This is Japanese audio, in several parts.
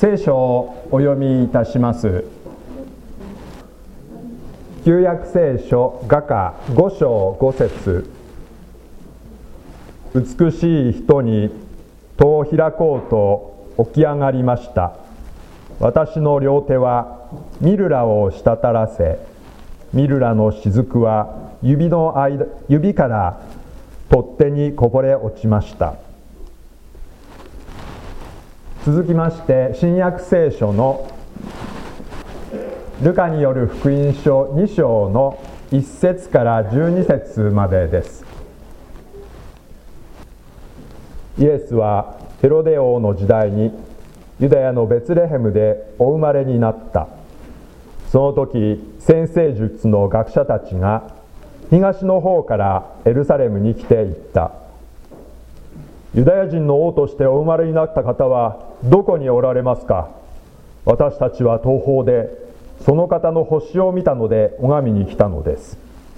聖書をお読みいたします。旧約聖書雅歌5章5節。美しい人に戸を開こうと起き上がりました。私の両手はミルラを滴らせ、ミルラの雫は指から取っ手にこぼれ落ちました。続きまして新約聖書のルカによる福音書2章の1節から12節までです。イエスはヘロデ王の時代にユダヤのベツレヘムでお生まれになった。その時占星術の学者たちが東の方からエルサレムに来ていった。ユダヤ人の王としてお生まれになった方はどこにおられますか。私たちは東方でその方の星を見たので拝みに来たのです。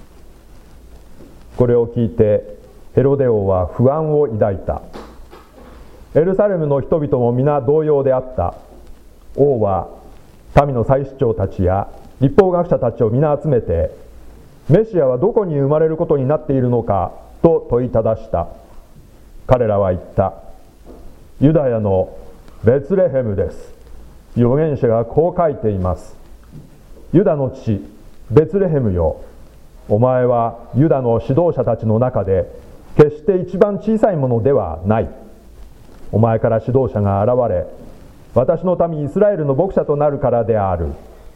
これを聞いてヘロデ王は不安を抱いた。エルサレムの人々も皆同様であった。王は民の祭司長たちや律法学者たちを皆集めて、メシアはどこに生まれることになっているのかと問いただした。彼らは言った。ユダヤのベツレヘムです。預言者がこう書いています。ユダの地ベツレヘムよ、お前はユダの指導者たちの中で決して一番小さいものではない。お前から指導者が現れ、私の民イスラエルの牧者となるからである。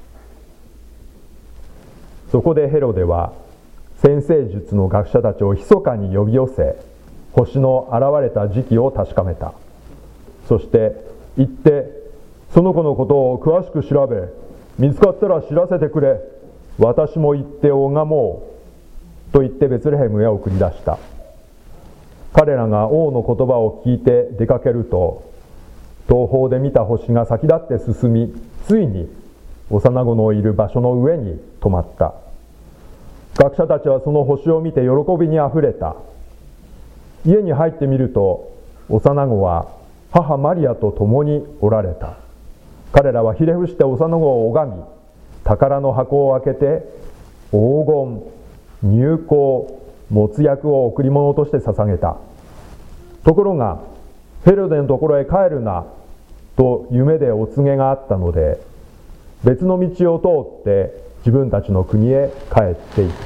そこでヘロデは占星術の学者たちを密かに呼び寄せ、星の現れた時期を確かめた。そして行ってその子のことを詳しく調べ、見つかったら知らせてくれ、私も行って拝もうと言ってベツレヘムへ送り出した。彼らが王の言葉を聞いて出かけると、東方で見た星が先立って進み、ついに幼子のいる場所の上に止まった。学者たちはその星を見て喜びにあふれた。家に入ってみると、幼子は母マリアと共におられた。彼らはひれ伏して幼子を拝み、宝の箱を開けて黄金、乳香、没薬を贈り物として捧げた。ところがヘロデのところへ帰るなと夢でお告げがあったので、別の道を通って自分たちの国へ帰っていった。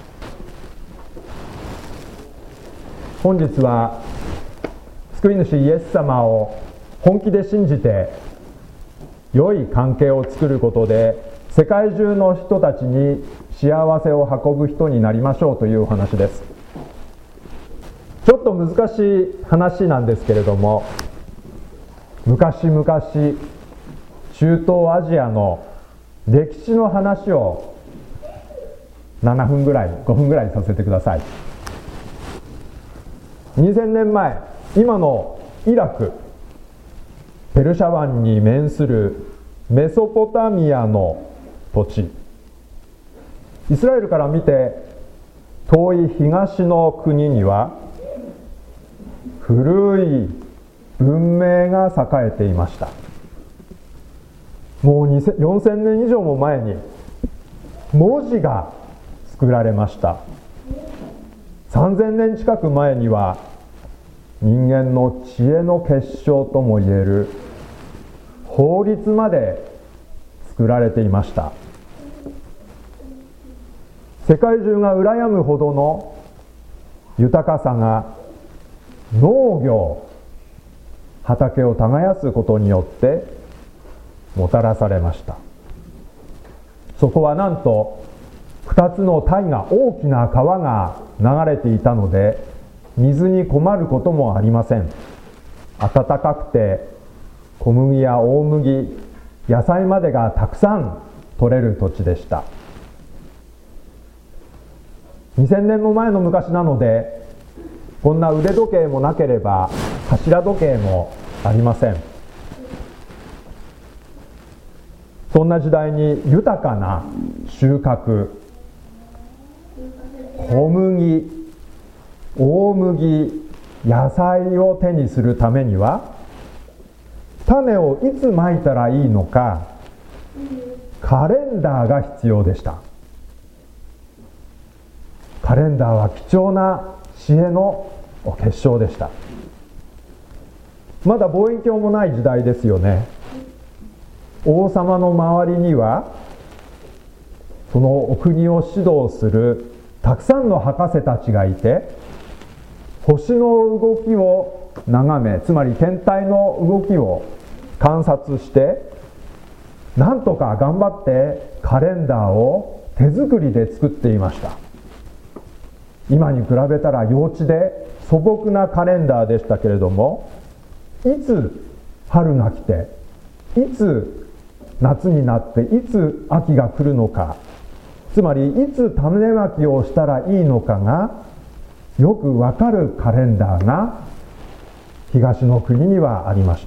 本日は救い主イエス様を本気で信じて良い関係を作ることで世界中の人たちに幸せを運ぶ人になりましょうというお話です。ちょっと難しい話なんですけれども、昔々中東アジアの歴史の話を5分ぐらいさせてください。2000年前、今のイラク、ペルシャ湾に面するメソポタミアの土地、イスラエルから見て遠い東の国には古い文明が栄えていました。もう4000年以上も前に文字が作られました。3000年近く前には人間の知恵の結晶ともいえる法律まで作られていました。世界中が羨むほどの豊かさが農業、畑を耕すことによってもたらされました。そこはなんと2つの大河、大きな川が流れていたので、水に困ることもありません。暖かくて小麦や大麦、野菜までがたくさん取れる土地でした。2000年も前の昔なので、こんな腕時計もなければ頭時計もありません。そんな時代に豊かな収穫、小麦、大麦、野菜を手にするためには、 種をいつまいたらいいのかカレンダーが必要でした。カレンダーは貴重な知恵の結晶でした。まだ望遠鏡もない時代ですよね。王様の周りにはそのお国を指導するたくさんの博士たちがいて、星の動きを眺め、つまり天体の動きを観察して、なんとか頑張ってカレンダーを手作りで作っていました。今に比べたら幼稚で素朴なカレンダーでしたけれども、いつ春が来て、いつ夏になって、いつ秋が来るのか、つまりいつ種まきをしたらいいのかがよくわかるカレンダーが東の国にはありました。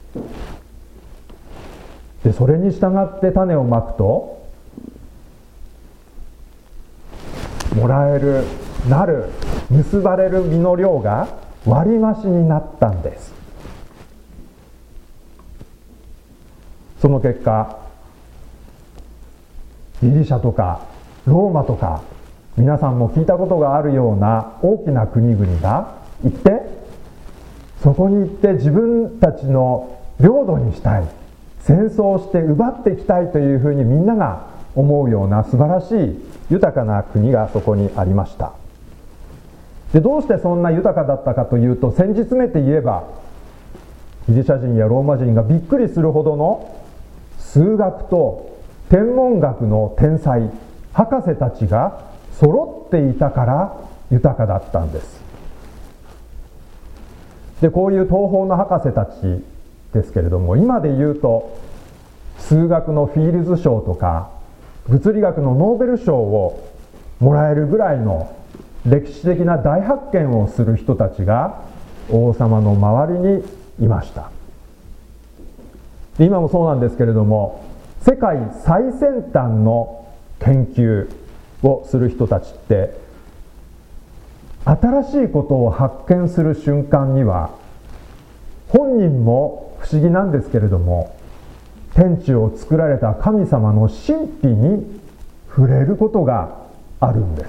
でそれに従って種をまくと、もらえる、なる、結ばれる実の量が割り増しになったんです。その結果、ギリシャとかローマとか、皆さんも聞いたことがあるような大きな国々が行って、そこに行って自分たちの領土にしたい、戦争して奪っていきたいというふうにみんなが思うような素晴らしい豊かな国がそこにありました。でどうしてそんな豊かだったかというと、先日めて言えばギリシャ人やローマ人がびっくりするほどの数学と天文学の天才博士たちが揃っていたから豊かだったんです。でこういう東方の博士たちですけれども、今で言うと数学のフィールズ賞とか物理学のノーベル賞をもらえるぐらいの歴史的な大発見をする人たちが王様の周りにいました。で今もそうなんですけれども、世界最先端の研究をする人たちって、新しいことを発見する瞬間には本人も不思議なんですけれども、天地を作られた神様の神秘に触れることがあるんです。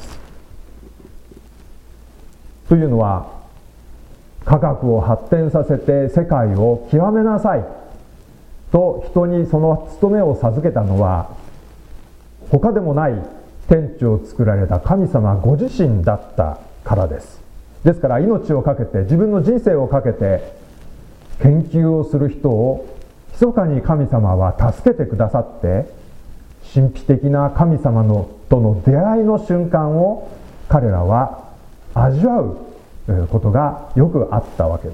というのは、科学を発展させて世界を極めなさいと人にその務めを授けたのは、他でもない天地を作られた神様ご自身だったからです。ですから命を懸けて、自分の人生をかけて研究をする人を密かに神様は助けてくださって、神秘的な神様との出会いの瞬間を彼らは味わうことがよくあったわけです。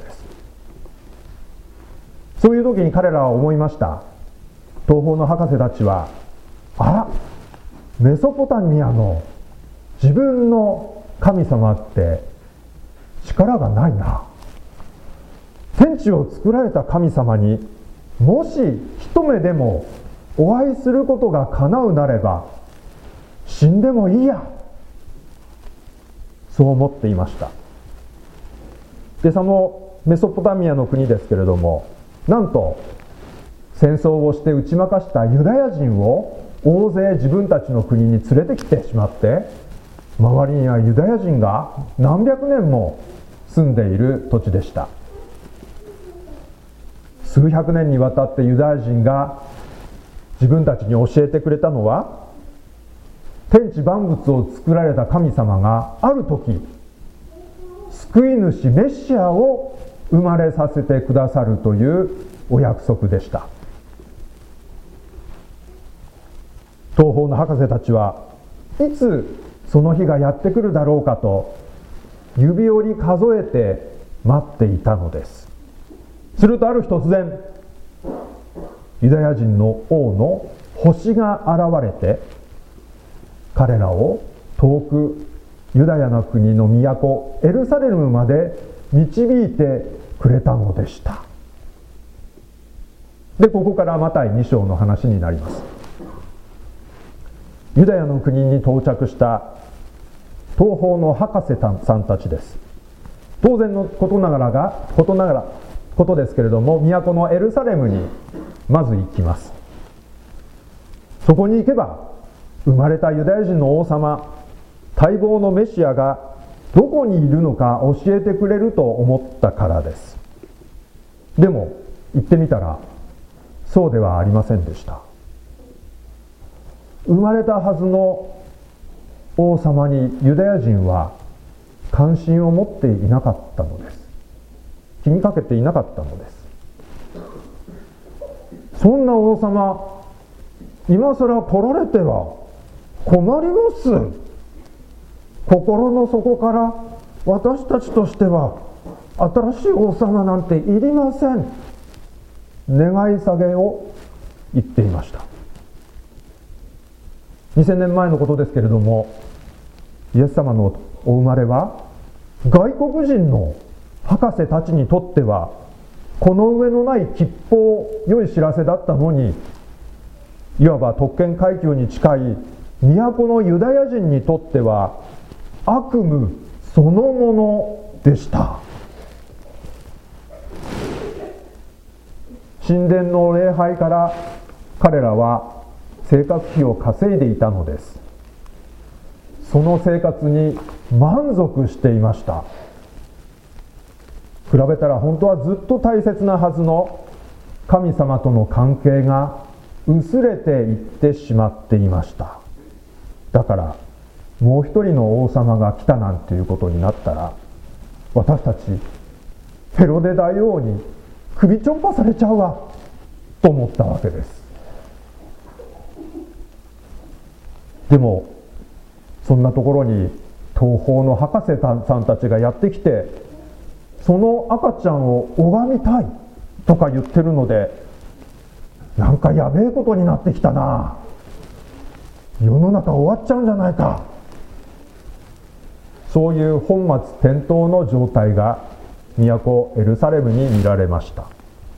そういう時に彼らは思いました。東方の博士たちは、メソポタミアの自分の神様って力がないな。天地を作られた神様にもし一目でもお会いすることが叶うなれば死んでもいいや、そう思っていました。でそのメソポタミアの国ですけれども、なんと戦争をして打ち負かしたユダヤ人を大勢自分たちの国に連れてきてしまって、周りにはユダヤ人が何百年も住んでいる土地でした。数百年にわたってユダヤ人が自分たちに教えてくれたのは、天地万物を作られた神様がある時、救い主メシアを生まれさせてくださるというお約束でした。東方の博士たちはいつその日がやってくるだろうかと指折り数えて待っていたのです。するとある日突然、ユダヤ人の王の星が現れて、彼らを遠くユダヤの国の都エルサレムまで導いてくれたのでした。でここからマタイ2章の話になります。ユダヤの国に到着した東方の博士さんたちです。当然のことながらことですけれども、都のエルサレムにまず行きます。そこに行けば生まれたユダヤ人の王様、待望のメシアがどこにいるのか教えてくれると思ったからです。でも行ってみたらそうではありませんでした。生まれたはずの王様にユダヤ人は関心を持っていなかったのです。気にかけていなかったのです。そんな王様、今更来られては困ります。心の底から私たちとしては新しい王様なんていりません、願い下げを言っていました。2000年前のことですけれども、イエス様のお生まれは外国人の博士たちにとってはこの上のない吉報、良い知らせだったのに、いわば特権階級に近い都のユダヤ人にとっては悪夢そのものでした。神殿の礼拝から彼らは生活費を稼いでいたのです。その生活に満足していました。比べたら本当はずっと大切なはずの神様との関係が薄れていってしまっていました。だからもう一人の王様が来たなんていうことになったら、私たちヘロデ大王に首ちょんぱされちゃうわと思ったわけです。でもそんなところに東方の博士さんたちがやってきて、その赤ちゃんを拝みたいとか言ってるので、なんかやべえことになってきたな、世の中終わっちゃうんじゃないか、そういう本末転倒の状態が都エルサレムに見られました。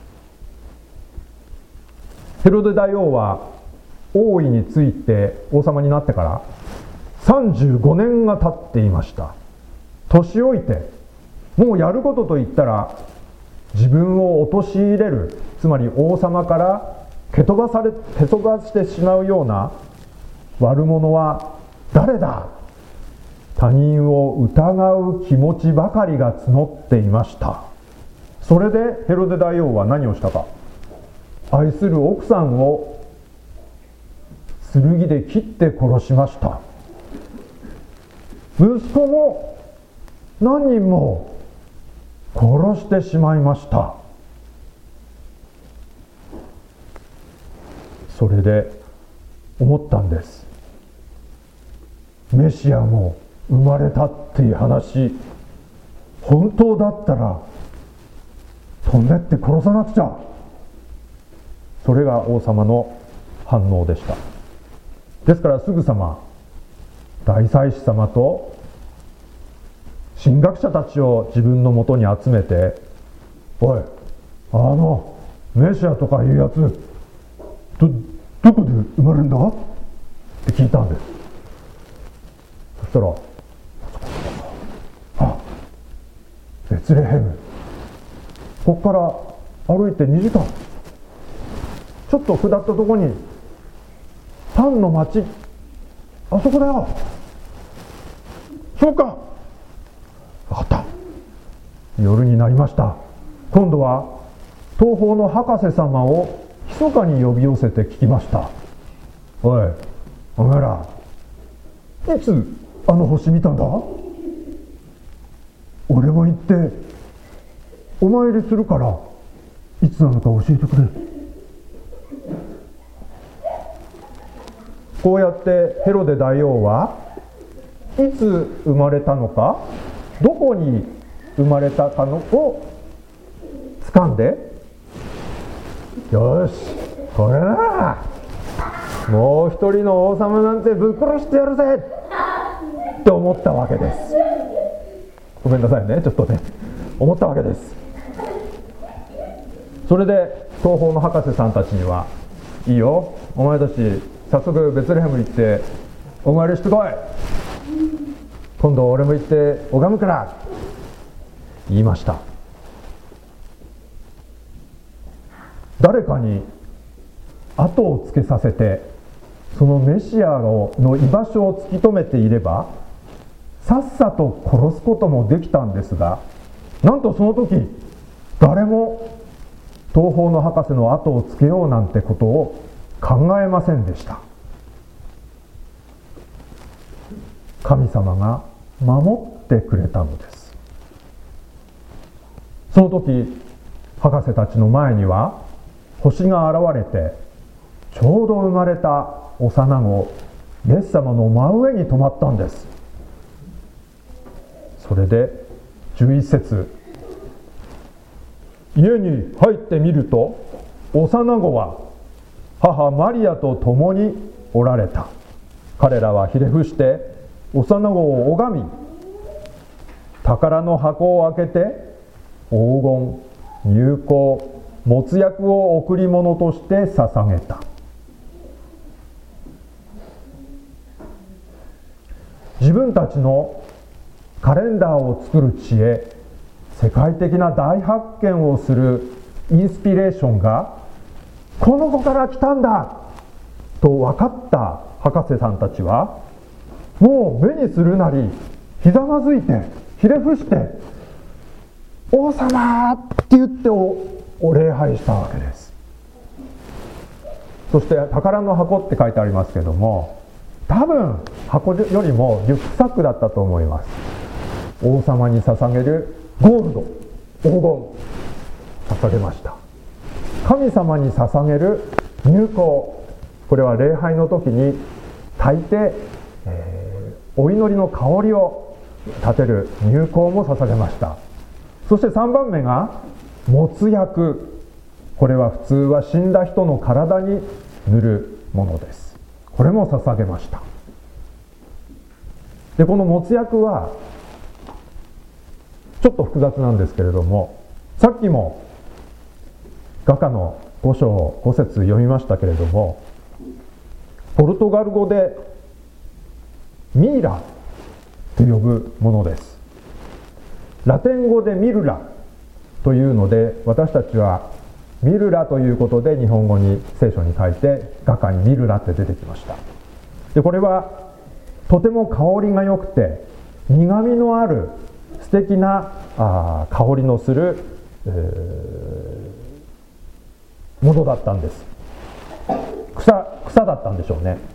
ヘロデ大王は王位について王様になってから35年が経っていました。年老いて、もうやることといったら自分を陥れる、つまり王様から蹴飛ばしてしまうような悪者は誰だ、他人を疑う気持ちばかりが募っていました。それでヘロデ大王は何をしたか、愛する奥さんを剣で切って殺しました。息子も何人も殺してしまいました。それで思ったんです。メシアも生まれたっていう話、本当だったら飛んでって殺さなくちゃ。それが王様の反応でした。ですからすぐさま大祭司様と神学者たちを自分のもとに集めて、おい、メシアとかいうやつどこで生まれるんだって聞いたんです。そしたら、ベツレヘム、ここから歩いて2時間ちょっと下ったところにパンの町、あそこだよ。そうか、分かった。夜になりました。今度は東方の博士様を密かに呼び寄せて聞きました。おい、お前らいつあの星見たんだ。俺も行ってお参りするからいつなのか教えてくれ。こうやってヘロデ大王はいつ生まれたのか、どこに生まれたかのを掴んで、よし、これだ、もう一人の王様なんてぶっ殺してやるぜって思ったわけです。ごめんなさいね、ちょっとね、思ったわけです。それで東方の博士さんたちには、いいよ、お前たち早速ベツレヘム行ってお参りしてこい、今度俺も行って拝むから言いました。 誰かに後をつけさせて、そのメシアの居場所を突き止めていればさっさと殺すこともできたんですが、なんとその時誰も東方の博士の後をつけようなんてことを考えませんでした。神様が守ってくれたのです。その時博士たちの前には星が現れて、ちょうど生まれた幼子イエス様の真上に止まったんです。それで11節、家に入ってみると幼子は母マリアと共におられた。彼らはひれ伏して幼子を拝み、宝の箱を開けて黄金、乳香、没薬を贈り物として捧げた。自分たちのカレンダーを作る知恵、世界的な大発見をするインスピレーションがこの子から来たんだと分かった博士さんたちは、もう目にするなりひざまずいてひれ伏して王様って言ってお礼拝したわけです。そして宝の箱って書いてありますけども、多分箱よりもリュックサックだったと思います。王様に捧げるゴールド、黄金捧げました。神様に捧げる乳香、これは礼拝の時に炊いて、お祈りの香りを立てる乳香も捧げました。そして3番目が没薬、これは普通は死んだ人の体に塗るものです。これも捧げました。でこの没薬はちょっと複雑なんですけれども、さっきも画家の5章5節読みましたけれども、ポルトガル語でミーラと呼ぶものです。ラテン語でミルラというので、私たちはミルラということで日本語に聖書に書いて画家にミルラって出てきました。でこれはとても香りが良くて苦みのある素敵な香りのする、ものだったんです。草だったんでしょうね。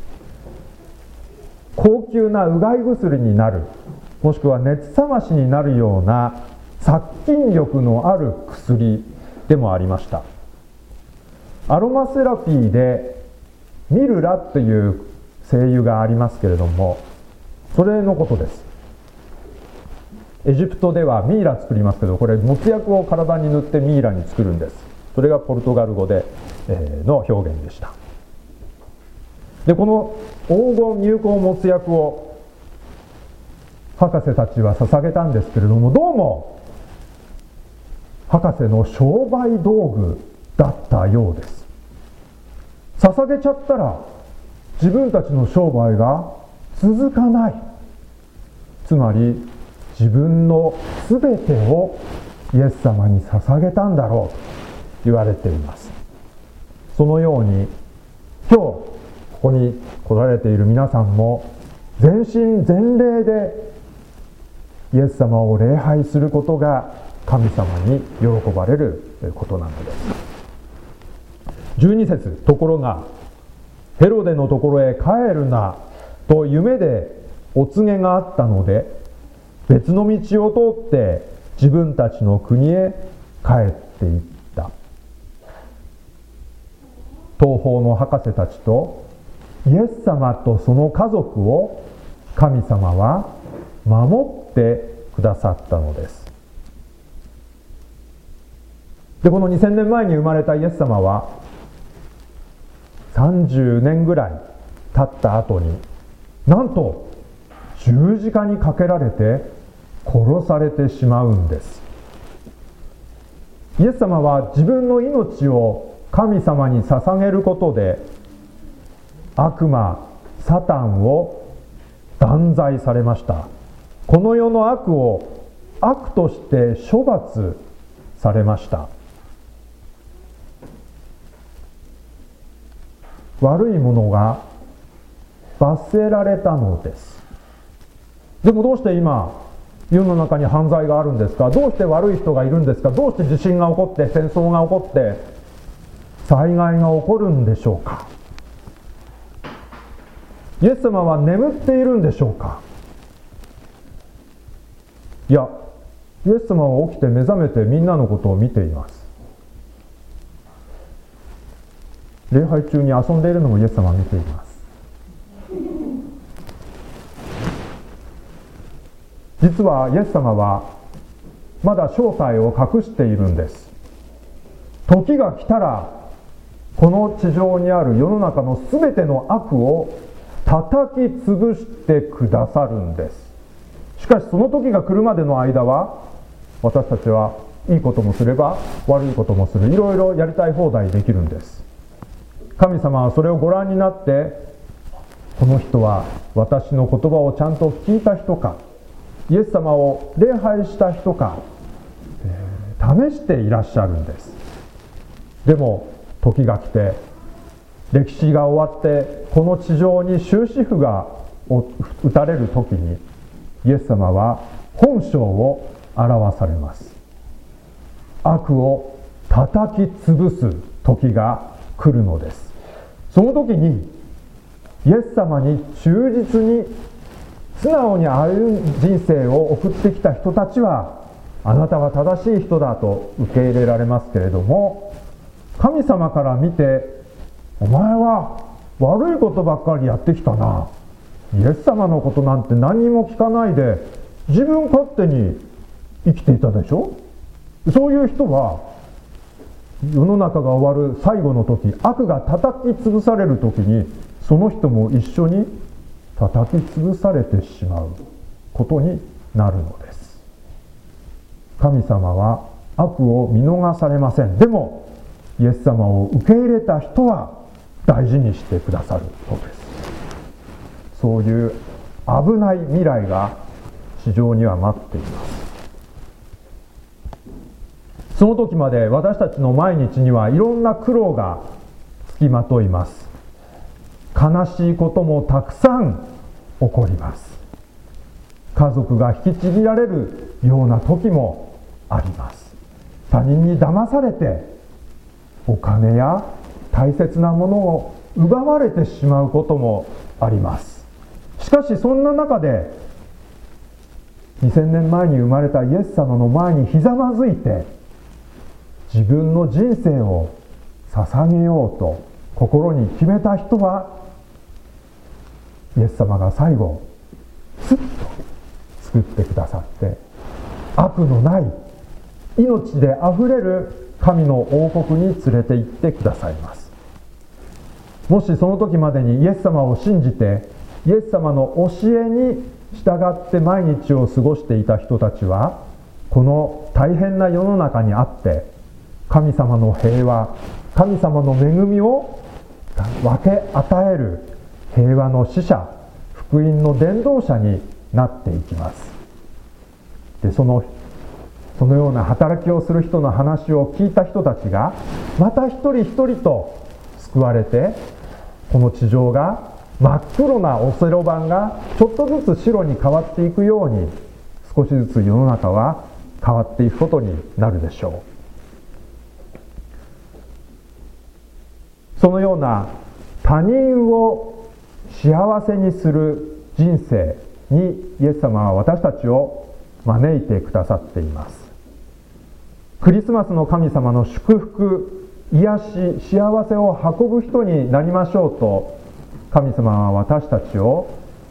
高級なうがい薬になる、もしくは熱冷ましになるような殺菌力のある薬でもありました。アロマセラピーでミルラという精油がありますけれども、それのことです。エジプトではミイラ作りますけど、これ没薬を体に塗ってミイラに作るんです。それがポルトガル語で、の表現でした。でこの黄金、乳香、没薬を博士たちは捧げたんですけれども、どうも博士の商売道具だったようです。捧げちゃったら自分たちの商売が続かない、つまり自分のすべてをイエス様に捧げたんだろうと言われています。そのように今日ここに来られている皆さんも全身全霊でイエス様を礼拝することが神様に喜ばれることなのです。12節、ところがヘロデのところへ帰るなと夢でお告げがあったので、別の道を通って自分たちの国へ帰っていった。東方の博士たちとイエス様とその家族を神様は守ってくださったのです。でこの2000年前に生まれたイエス様は30年ぐらい経った後に、なんと十字架にかけられて殺されてしまうんです。イエス様は自分の命を神様に捧げることで悪魔サタンを断罪されました。この世の悪を悪として処罰されました。 悪いものが罰せられたのです。でもどうして今世の中に犯罪があるんですか？どうして悪い人がいるんですか？どうして地震が起こって戦争が起こって災害が起こるんでしょうか？イエス様は眠っているんでしょうか？いや、イエス様は起きて目覚めてみんなのことを見ています。礼拝中に遊んでいるのもイエス様は見ています。実はイエス様はまだ正体を隠しているんです。時が来たらこの地上にある世の中のすべての悪を叩き潰してくださるんです。しかしその時が来るまでの間は私たちはいいこともすれば悪いこともする、いろいろやりたい放題できるんです。神様はそれをご覧になって、この人は私の言葉をちゃんと聞いた人か、イエス様を礼拝した人か、試していらっしゃるんです。でも時が来て歴史が終わってこの地上に終止符が打たれる時にイエス様は本性を表されます。悪を叩き潰す時が来るのです。その時にイエス様に忠実に素直に歩む人生を送ってきた人たちは、あなたは正しい人だと受け入れられますけれども、神様から見てお前は悪いことばっかりやってきたな、イエス様のことなんて何にも聞かないで自分勝手に生きていたでしょ。そういう人は世の中が終わる最後の時、悪が叩き潰される時にその人も一緒に叩き潰されてしまうことになるのです。神様は悪を見逃されません。でもイエス様を受け入れた人は大事にしてくださるのです。そういう危ない未来が地上には待っています。その時まで私たちの毎日にはいろんな苦労がつきまといます。悲しいこともたくさん起こります。家族が引きちぎられるような時もあります。他人に騙されてお金や大切なものを奪われてしまうこともあります。しかしそんな中で2000年前に生まれたイエス様の前にひざまずいて自分の人生を捧げようと心に決めた人は、イエス様が最後スッと救ってくださって、悪のない命であふれる神の王国に連れて行ってくださいます。もしその時までにイエス様を信じてイエス様の教えに従って毎日を過ごしていた人たちは、この大変な世の中にあって神様の平和、神様の恵みを分け与える平和の使者、福音の伝道者になっていきます。で、そのような働きをする人の話を聞いた人たちがまた一人一人と救われて、この地上が真っ黒なオセロ板がちょっとずつ白に変わっていくように、少しずつ世の中は変わっていくことになるでしょう。そのような他人を幸せにする人生にイエス様は私たちを招いてくださっています。クリスマスの神様の祝福、癒し、幸せを運ぶ人になりましょうと、神様は私たちを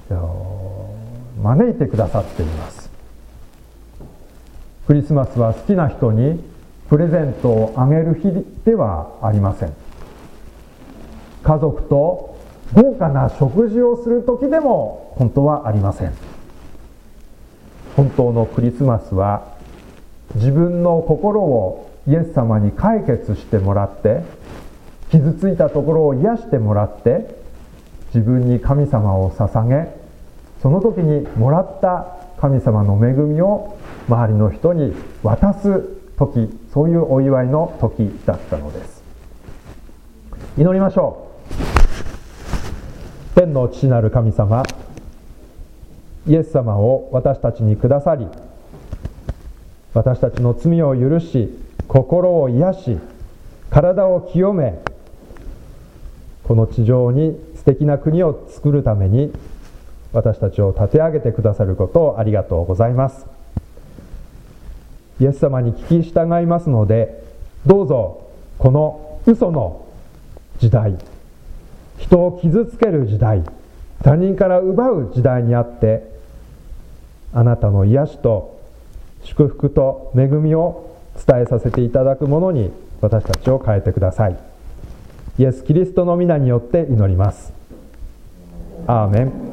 招いてくださっています。クリスマスは好きな人にプレゼントをあげる日ではありません。家族と豪華な食事をする時でも本当はありません。本当のクリスマスは自分の心をイエス様に解決してもらって、傷ついたところを癒してもらって、自分に神様を捧げ、その時にもらった神様の恵みを周りの人に渡す時、そういうお祝いの時だったのです。祈りましょう。 天の父なる神様、イエス様を私たちにくださり、私たちの罪を許し、心を癒し、体を清め、この地上に素敵な国を作るために私たちを立て上げてくださることをありがとうございます。イエス様に聞き従いますので、どうぞこの嘘の時代、人を傷つける時代、他人から奪う時代にあって、あなたの癒しと祝福と恵みを伝えさせていただくものに私たちを変えてください。イエス・キリストの皆によって祈ります。アーメン。